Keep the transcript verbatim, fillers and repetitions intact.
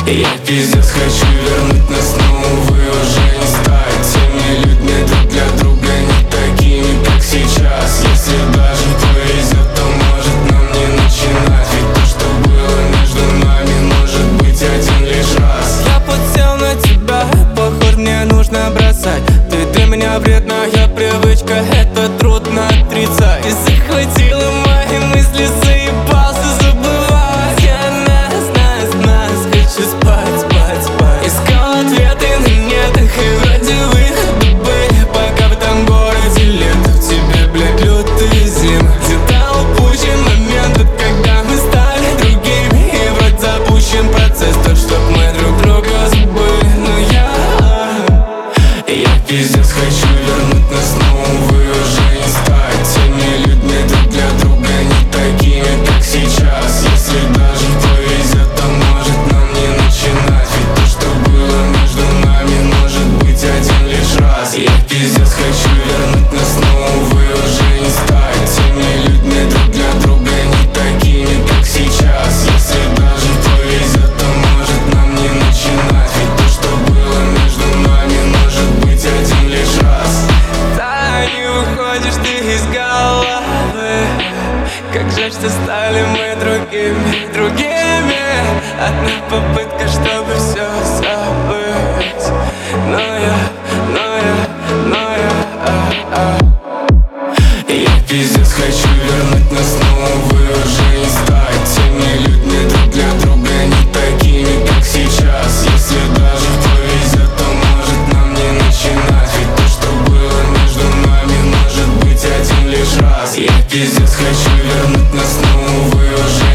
Я пиздец хочу вернуть нас, но увы уже не стать теми людьми друг для друга, не такими, как сейчас. Если даже повезет, то может нам не начинать, ведь то, что было между нами, может быть один лишь раз. Я подсел на тебя, похоже, мне нужно бросать. Ты для меня вредная привычка, это трудно отрицать. Ты захватила мои мысли, заебался забывать. Я нас, нас, нас, хочу спать, спать, спать. Искал ответы на нетах, и вроде выхода были, пока в этом городе лето. В тебе, блядь, лютая зима. Где-то упущен момент, вот когда мы стали другими, и вроде запущен процесс, так чтоб мы друг друга забыли. Но я Я пиздец хочу вернуть нас, но увы уже не стать теми людьми друг для друга, не такими, как сейчас. Если даже повезет, то может нам не начинать, ведь то, что было между нами, может быть один лишь раз. Я пиздец хочу вернуть нас, но увы уже не стать теми людьми друг для друга, не такими, как сейчас. Если даже повезет, то может нам не начинать, ведь то, что было между нами, может быть один лишь раз. Да, не уходишь ты из головы. Как жаль, что стали мы другими, другими. Одна попытка, чтобы все забыть. Но я, но я, но я а, а. Я пиздец хочу вернуть нас, но увы уже не стать теми людьми друг для друга, не такими, как сейчас. Если даже повезет, то может нам не начинать, ведь то, что было между нами, может быть один лишь раз. Я пиздец хочу вернуть нас, но увы уже